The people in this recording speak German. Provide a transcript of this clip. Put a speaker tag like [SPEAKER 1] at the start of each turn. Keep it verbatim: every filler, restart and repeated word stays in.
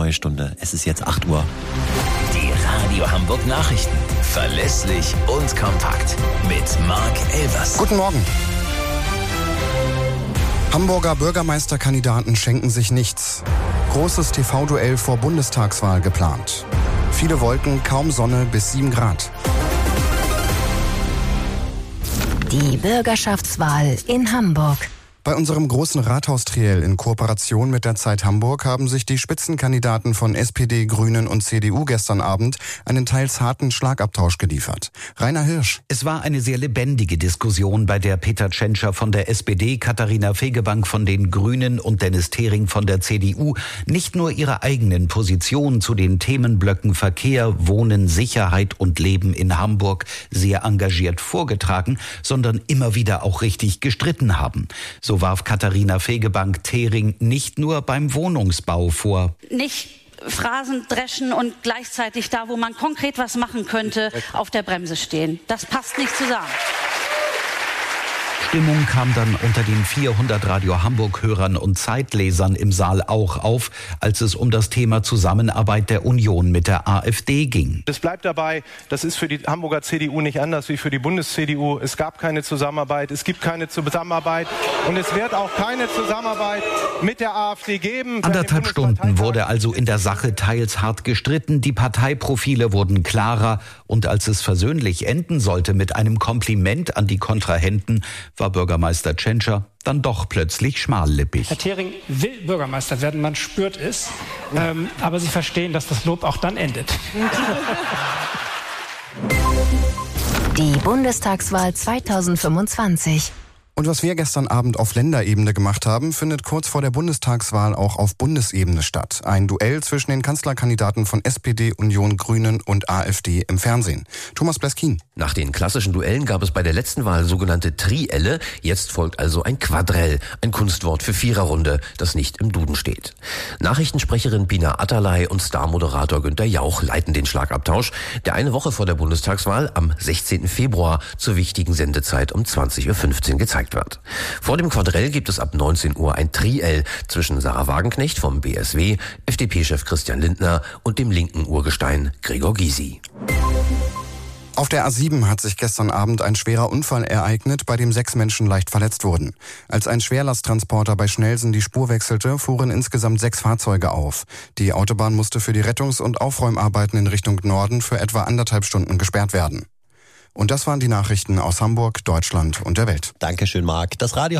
[SPEAKER 1] neue Stunde. Es ist jetzt acht Uhr.
[SPEAKER 2] Die Radio Hamburg Nachrichten. Verlässlich und kompakt. Mit Marc Elvers.
[SPEAKER 3] Guten Morgen. Hamburger Bürgermeisterkandidaten schenken sich nichts. Großes T V-Duell vor Bundestagswahl geplant. Viele Wolken, kaum Sonne bis sieben Grad.
[SPEAKER 4] Die Bürgerschaftswahl in Hamburg.
[SPEAKER 3] Bei unserem großen Rathaustriell in Kooperation mit der Zeit Hamburg haben sich die Spitzenkandidaten von S P D, Grünen und C D U gestern Abend einen teils harten Schlagabtausch geliefert. Rainer Hirsch.
[SPEAKER 5] Es war eine sehr lebendige Diskussion, bei der Peter Tschentscher von der S P D, Katharina Fegebank von den Grünen und Dennis Thering von der C D U nicht nur ihre eigenen Positionen zu den Themenblöcken Verkehr, Wohnen, Sicherheit und Leben in Hamburg sehr engagiert vorgetragen, sondern immer wieder auch richtig gestritten haben. So warf Katharina Fegebank Thering nicht nur beim Wohnungsbau vor.
[SPEAKER 6] Nicht Phrasen dreschen und gleichzeitig da, wo man konkret was machen könnte, auf der Bremse stehen. Das passt nicht zusammen.
[SPEAKER 5] Stimmung kam dann unter den vierhundert Radio Hamburg-Hörern und Zeitlesern im Saal auch auf, als es um das Thema Zusammenarbeit der Union mit der AfD ging.
[SPEAKER 7] Es bleibt dabei, das ist für die Hamburger C D U nicht anders wie für die Bundes-C D U. Es gab keine Zusammenarbeit, es gibt keine Zusammenarbeit und es wird auch keine Zusammenarbeit mit der AfD geben.
[SPEAKER 5] Anderthalb Stunden wurde also in der Sache teils hart gestritten, die Parteiprofile wurden klarer und als es versöhnlich enden sollte mit einem Kompliment an die Kontrahenten, war Bürgermeister Tschentscher dann doch plötzlich schmallippig.
[SPEAKER 8] Herr Thering will Bürgermeister werden, man spürt es, ähm, aber Sie verstehen, dass das Lob auch dann endet.
[SPEAKER 4] Die Bundestagswahl zweitausendfünfundzwanzig.
[SPEAKER 3] Und was wir gestern Abend auf Länderebene gemacht haben, findet kurz vor der Bundestagswahl auch auf Bundesebene statt. Ein Duell zwischen den Kanzlerkandidaten von S P D, Union, Grünen und AfD im Fernsehen. Thomas Bleskin.
[SPEAKER 9] Nach den klassischen Duellen gab es bei der letzten Wahl sogenannte Trielle. Jetzt folgt also ein Quadrell, ein Kunstwort für Viererrunde, das nicht im Duden steht. Nachrichtensprecherin Pina Atalay und Starmoderator Günther Jauch leiten den Schlagabtausch, der eine Woche vor der Bundestagswahl am sechzehnten Februar zur wichtigen Sendezeit um zwanzig Uhr fünfzehn gezeigt wird. Vor dem Quadrell gibt es ab neunzehn Uhr ein Triell zwischen Sarah Wagenknecht vom B S W, F D P-Chef Christian Lindner und dem linken Urgestein Gregor Gysi.
[SPEAKER 3] Auf der A sieben hat sich gestern Abend ein schwerer Unfall ereignet, bei dem sechs Menschen leicht verletzt wurden. Als ein Schwerlasttransporter bei Schnelsen die Spur wechselte, fuhren insgesamt sechs Fahrzeuge auf. Die Autobahn musste für die Rettungs- und Aufräumarbeiten in Richtung Norden für etwa anderthalb Stunden gesperrt werden. Und das waren die Nachrichten aus Hamburg, Deutschland und der Welt.
[SPEAKER 1] Dankeschön, Marc. Das Radio